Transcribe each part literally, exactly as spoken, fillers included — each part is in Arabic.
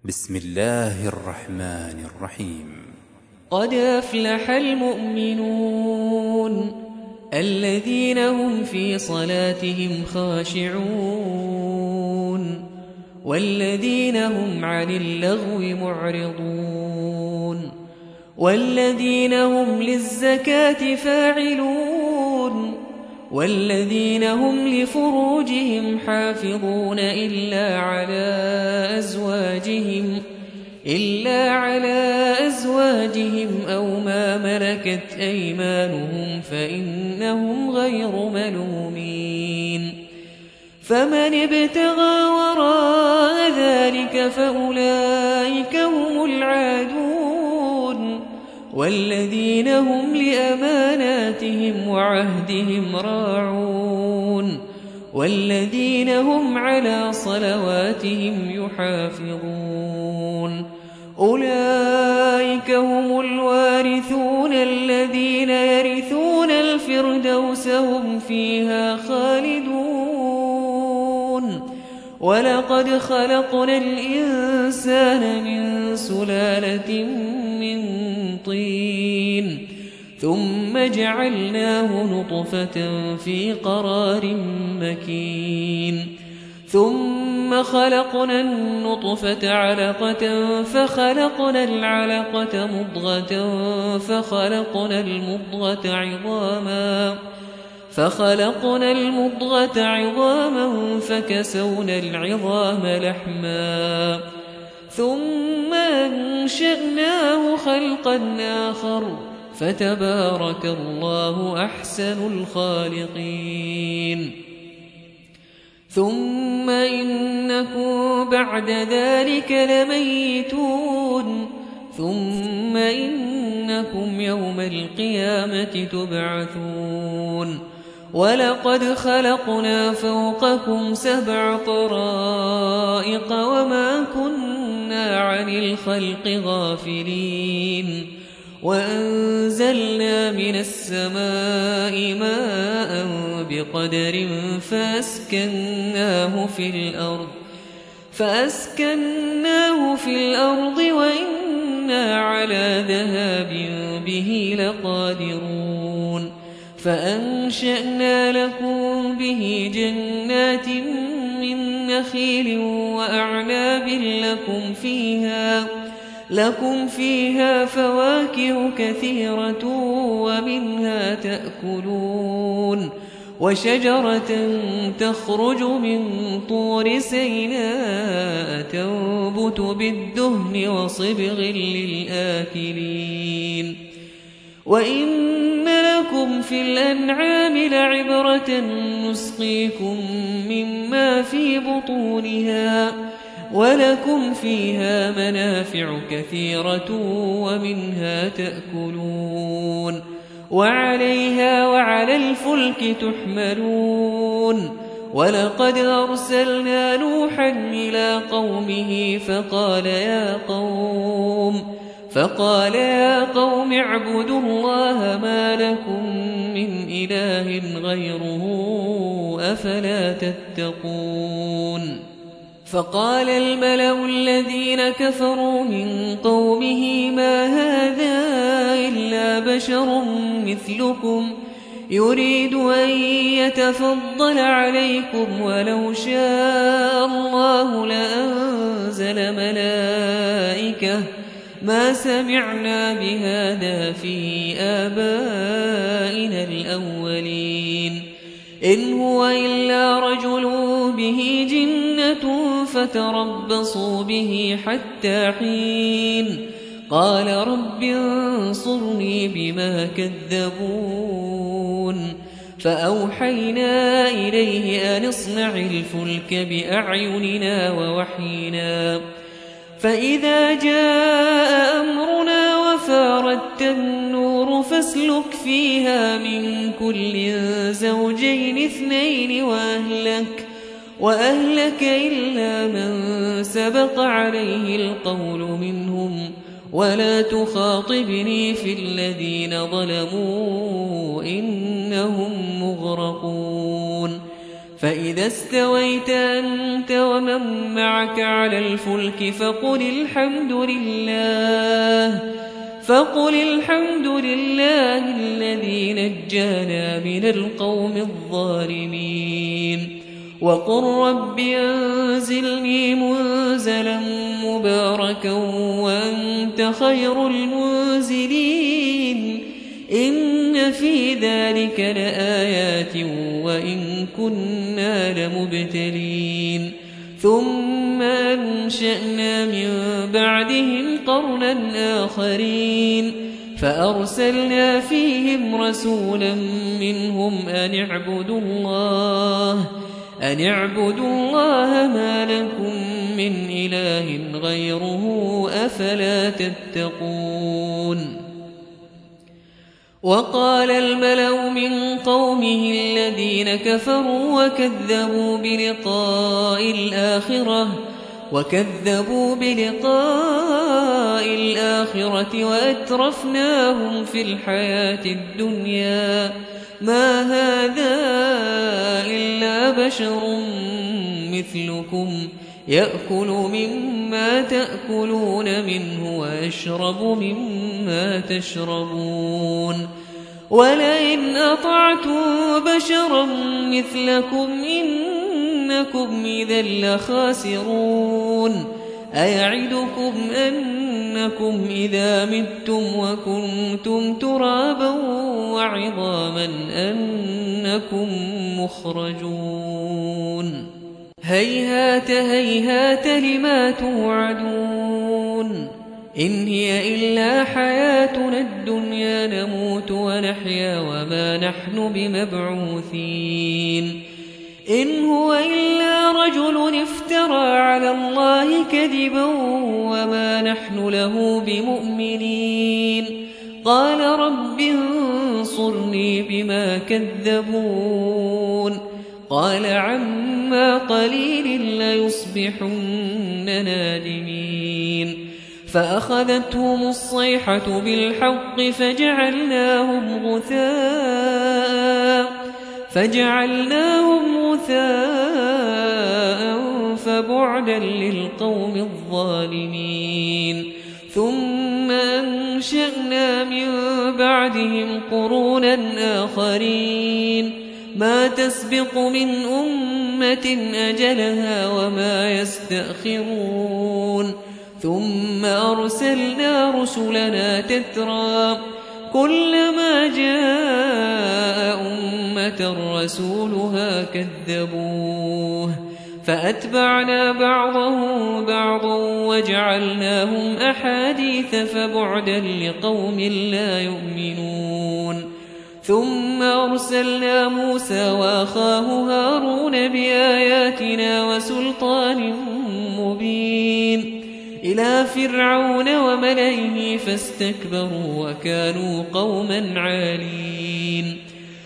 بسم الله الرحمن الرحيم. قد أفلح المؤمنون الذين هم في صلاتهم خاشعون والذين هم عن اللغو معرضون والذين هم للزكاة فاعلون والذين هم لفروجهم حافظون إلا على أزواجهم إلا على أزواجهم أو ما ملكت أيمانهم فإنهم غير ملومين. فمن ابتغى وراء ذلك فأولئك هم العادون والذين هم لأماناتهم وعهدهم راعون والذين هم على صلواتهم يحافظون. أولئك هم الوارثون الذين يرثون الفردوس هم فيها خالدون. ولقد خلقنا الإنسان من سلالة من طين ثم جعلناه نطفة في قرار مكين ثم خلقنا النطفة علقة فخلقنا العلقة مضغة فخلقنا المضغة عظاما فخلقنا المضغة عظاما فكسونا العظام لحما ثم أنشأناه خلقا آخر فتبارك الله أحسن الخالقين. ثم إنكم بعد ذلك لميتون ثم إنكم يوم القيامة تبعثون. ولقد خلقنا فوقكم سبع طرائق وما كنا عن الخلق غافلين وأنزلنا من السماء ماء بقدر فأسكناه في الأرض فأسكناه في الأرض وإنا على ذهاب به لقادرون. فأنشأنا لكم به جنات من نخيل وأعناب لكم فيها لكم فيها فواكه كثيرة ومنها تأكلون وشجرة تخرج من طور سيناء تنبت بالدهن وصبغ للآكلين. وإن لكم في الأنعام لعبرة نسقيكم مما في بطونها ولكم فيها منافع كثيرة ومنها تأكلون وعليها وعلى الفلك تحملون. ولقد أرسلنا نوحا إلى قومه فقال يا قوم فقال يا قوم اعبدوا الله ما لكم من إله غيره أفلا تتقون. فقال الملأ الذين كفروا من قومه ما هذا إلا بشر مثلكم يريد أن يتفضل عليكم ولو شاء الله لأنزل ملائكة ما سمعنا بهذا في آبائنا الأولين إن هو إلا رجل به جنة فتربصوا به حتى حين. قال رب انصرني بما كذبون. فأوحينا إليه أن اصنع الفلك بأعيننا ووحينا فإذا جاء أمرنا وفاردت النور فاسلك فيها من كل زوجين اثنين وأهلك وأهلك إلا من سبق عليه القول منهم ولا تخاطبني في الذين ظلموا إنهم مغرقون. فإذا استويت أنت ومن معك على الفلك فقل الحمد لله فقل الحمد لله الذي نجانا من القوم الظالمين وقل رب أنزلني منزلا مباركا وأنت خير المنزلين إن في ذلك لآيات وإن كنا لمبتلين ثم أنشأنا من بعدهم قرنا آخرين فأرسلنا فيهم رسولا منهم أن اعبدوا الله أن اعبدوا الله ما لكم من إله غيره أفلا تتقون وقال الملأ من قومه الذين كفروا وكذبوا بلقاء الآخرة وكذبوا بلقاء الآخرة وأترفناهم في الحياة الدنيا ما هذا إلا بشر مثلكم يأكل مما تأكلون منه ويشرب مما تشربون ولئن أطعتم بشرا مثلكم إنكم إذا لخاسرون أيعدكم أنكم إذا متم وكنتم ترابا وعظاما أنكم مخرجون هيهات هيهات لما توعدون إن هي إلا حياتنا الدنيا نموت ونحيا وما نحن بمبعوثين إن هو إلا رجل افترى على الله كذبا وما نحن له بمؤمنين قال رب انصرني بما كذبون قال عما قليل ليصبحن نادمين فأخذتهم الصيحة بالحق فجعلناهم غثاء فجعلناهم غثاء فبعدا للقوم الظالمين ثم أنشأنا من بعدهم قرونا آخرين ما تسبق من أمة أجلها وما يستأخرون ثم أرسلنا رسلنا تترى كلما جاء أمة رسولها كذبوه فأتبعنا بعضهم بعضا وجعلناهم أحاديث فبعدا لقوم لا يؤمنون ثم أرسلنا موسى وأخاه هارون بآياتنا وسلطان مبين إلى فرعون وملئه فاستكبروا وكانوا قوما عالين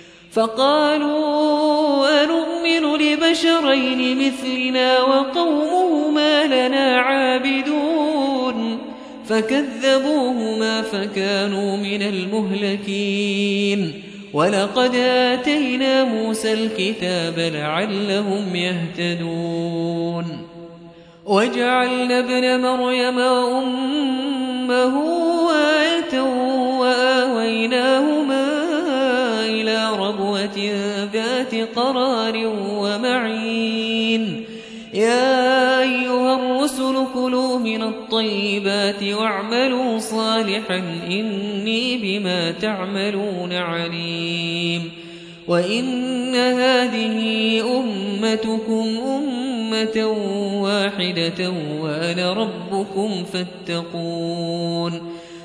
فقالوا أنؤمن لبشرين مثلنا وقومهما لنا عابدون فكذبوهما فكانوا من المهلكين ولقد آتينا موسى الكتاب لعلهم يهتدون وجعلنا ابن مريم وأمه آية وآويناهما إلى ربوة ذات قرار ومعين يا أيها الرسل كلوا من الطيبات واعملوا صالحا إني بما تعملون عليم وإن هذه أمتكم أمة واحدة وأنا ربكم فاتقون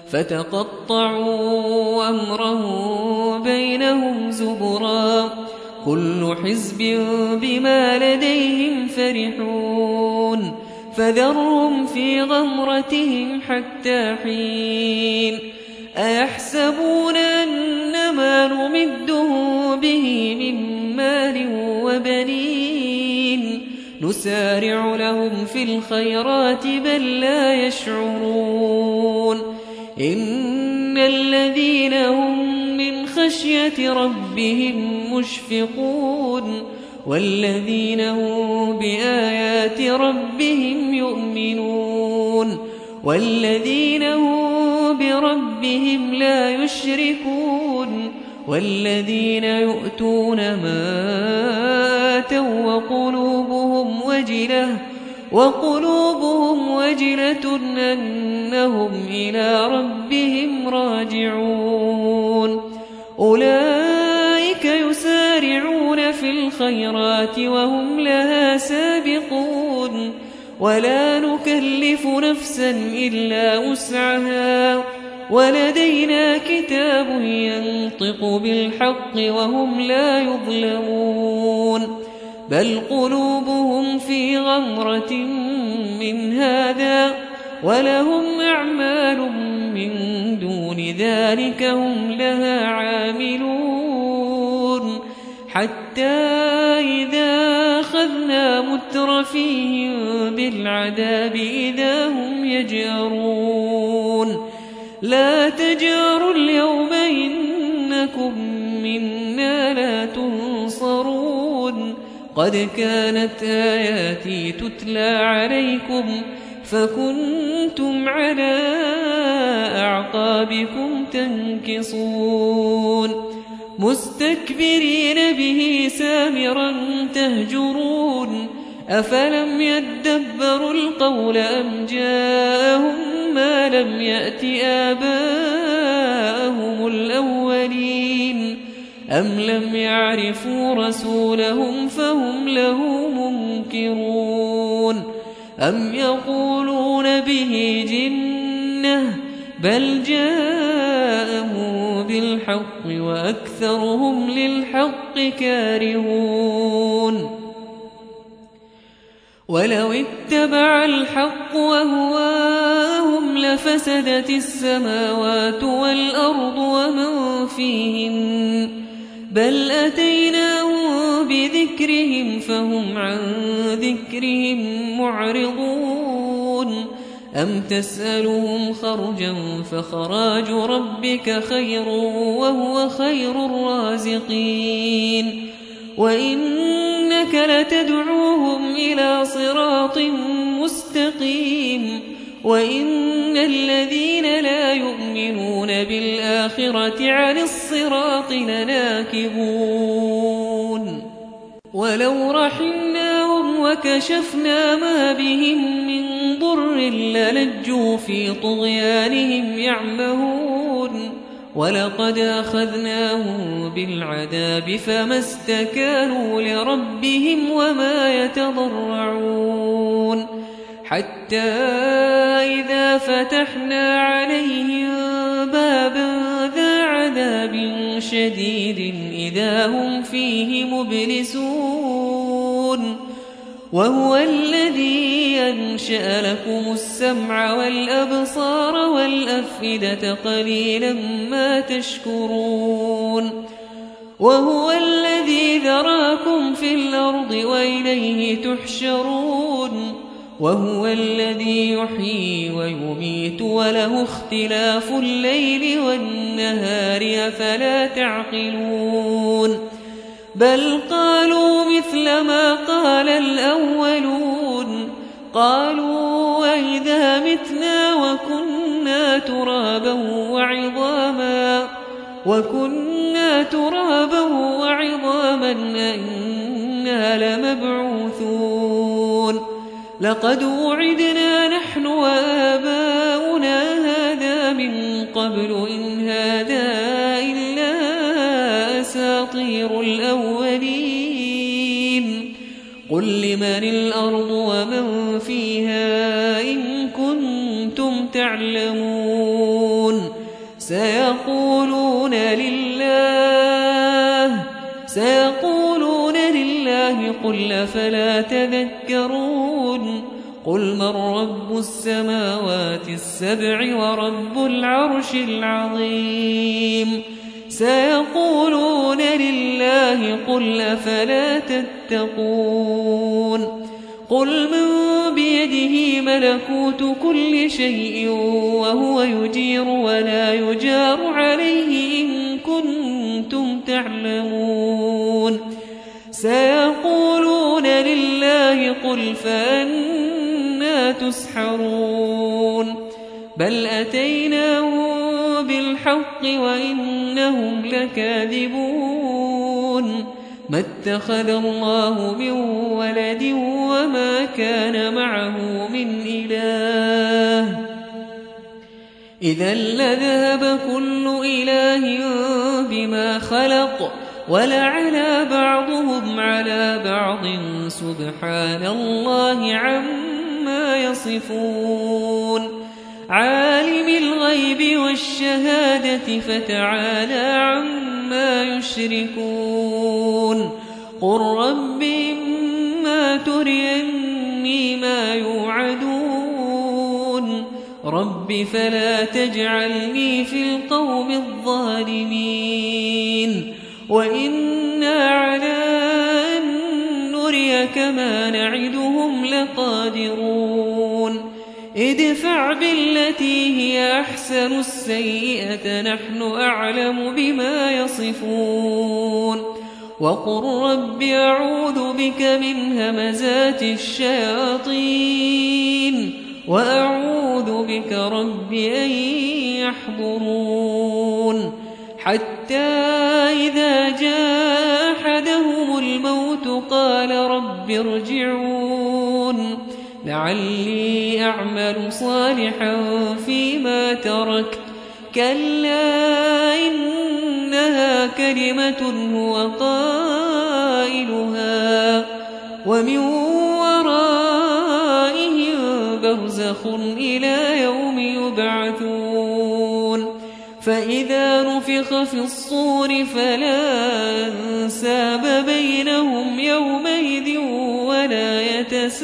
فتقطعوا أمرهم بينهم زبرا كل حزب بما لديهم فرحون فذرهم في غمرتهم حتى حين أيحسبون أنما نمدهم به من مال وبنين نسارع لهم في الخيرات بل لا يشعرون إن الذين هم من خشية ربهم مشفقون والذين هم بآيات ربهم يؤمنون والذين هم بربهم لا يشركون والذين يؤتون ما آتوا وقلوبهم وجلة وقلوبهم وجلة أنهم إلى ربهم راجعون أولئك يسارعون في الخيرات وهم لها سابقون ولا نكلف نفسا إلا وسعها ولدينا كتاب ينطق بالحق وهم لا يظلمون بل قلوبهم في غمرة من هذا ولهم أعمال من دون ذلك هم لها عاملون حتى إذا أخذنا مترفيهم بالعذاب إذا هم يجأرون لا تجأروا اليوم إنكم منا لا تنصرون قد كانت آياتي تتلى عليكم فكنتم على أعقابكم تنكصون مستكبرين به سامرا تهجرون أفلم يدبروا القول أم جاءهم ما لم يأت آباءهم الأولين أم لم يعرفوا رسولهم فهم له منكرون أم يقولون به جنة بل جاءه بالحق وأكثرهم للحق كارهون ولو اتبع الحق وهواهم لفسدت السماوات والأرض ومن فيهن بل أتيناهم بذكرهم فهم عن ذكرهم معرضون أم تسألهم خرجا فخراج ربك خير وهو خير الرازقين وإنك لتدعوهم إلى صراط مستقيم وإن الذين لا يؤمنون بالآخرة عن الصراط لناكبون ولو رحمناهم وكشفنا ما بهم من ضر للجوا في طغيانهم يعمهون ولقد أخذناهم بالعذاب فما استكانوا لربهم وما يتضرعون حتى إذا فتحنا عليهم بابا ذا عذاب شديد إذا هم فيه مبلسون وهو الذي أنشأ لكم السمع والأبصار والأفئدة قليلا ما تشكرون وهو الذي ذراكم في الأرض وإليه تحشرون وهو الذي يحيي ويميت وله اختلاف الليل والنهار أفلا تعقلون بل قالوا مثل ما قال الأولون قالوا وإذا متنا وكنا ترابا وعظاما وكنا ترابا وعظاما أئنا لمبعوثون لقد وعدنا نحن وآباؤنا هذا من قبل إن هذا إلا أساطير الأولين قل لمن الأرض ومن فيها إن كنتم تعلمون سيقولون لله سيقولون لله قل أفلا تذكرون قل من رب السماوات السبع ورب العرش العظيم سيقولون لله قل أفلا تتقون قل من بيده ملكوت كل شيء وهو يجير ولا يجار عليه إن كنتم تعلمون سيقولون قل فأنى تسحرون بل أتيناهم بالحق وإنهم لكاذبون ما اتخذ الله من ولد وما كان معه من إله إذا لذهب كل إله بما خلق ولعلى بعضهم على بعض سبحان الله عما يصفون عالم الغيب والشهادة فتعالى عما يشركون قل رب إما تريني ما يوعدون رب فلا تجعلني في القوم الظالمين وإنا على أن نريك ما نعدهم لقادرون ادفع بالتي هي أحسن السيئة نحن أعلم بما يصفون وقل رب أعوذ بك من همزات الشياطين وأعوذ بك رب أن يحضرون حتى إذا جاء أحدهم الموت قال رب ارجعون لعلي أعمل صالحا فيما تركت كلا إنها كلمة هو قائلها ومن ورائهم برزخ إلى يوم يبعثون فإذا نفخ في الصور فلا أنساب بينهم يومئذ ولا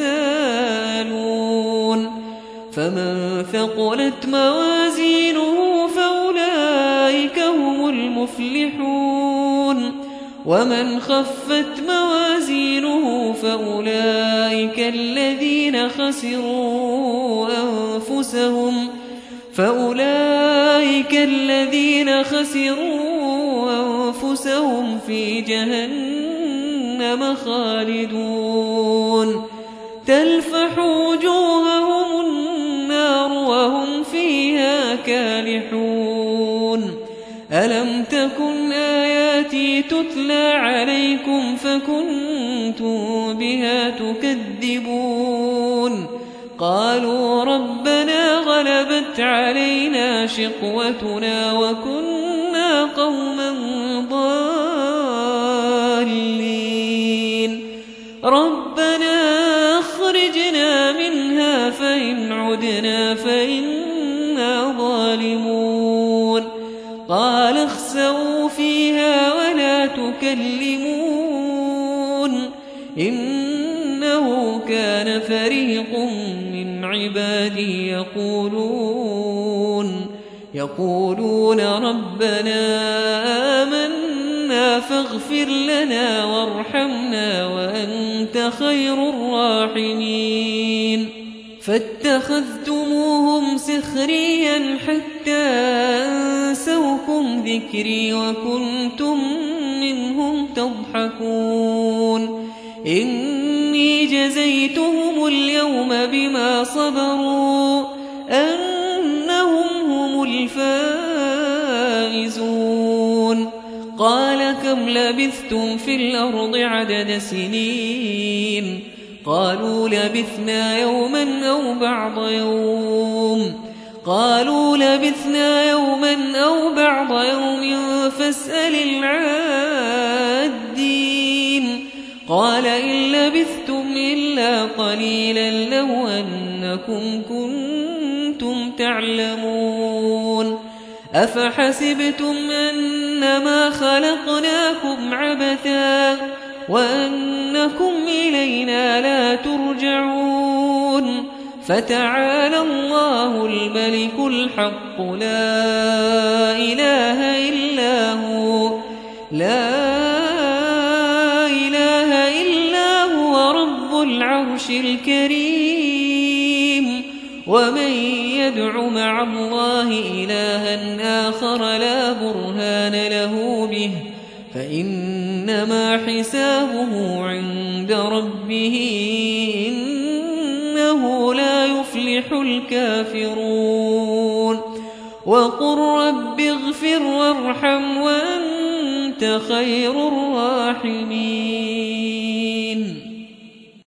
يتساءلون فمن ثقلت موازينه فأولئك هم المفلحون ومن خفت موازينه فأولئك الذين خسروا أنفسهم فأولئك الذين خسروا أنفسهم في جهنم خالدون تلفح وجوههم النار وهم فيها كالحون ألم تكن آياتي تتلى عليكم فكنتم بها تكذبون قالوا ربنا غلبت علينا شقوتنا وكنا قوما ضالين ربنا أخرجنا منها فإن عدنا فإنا ظالمون قال اخسئوا فيها ولا تكلمون إنه كان فريق من عبادي يقولون يقولون ربنا آمنا فاغفر لنا وارحمنا وأنت خير الراحمين فاتخذتموهم سخريا حتى أنسوكم ذكري وكنتم منهم تضحكون إني جزيتهم اليوم بما صبروا أنهم هم الفائزون قال كم لبثتم في الأرض عدد سنين قالوا لبثنا يوما أو بعض يوم قالوا لبثنا يوما أو بعض يوم فاسأل العادين قال إن لبثتم إلا قليلا لو أنكم كنتم تعلمون أفحسبتم أنما خلقناكم عبثا وأنكم إلينا لا ترجعون فتعالى الله الملك الحق لا إله إلا هو لا إله إلا هو رب العرش الكريم ومن يدع مع الله إلها آخر لا برهان له به فإنما حسابه عند ربه يفلح الكافرون وقل رب اغفر وارحم وأنت خير الراحمين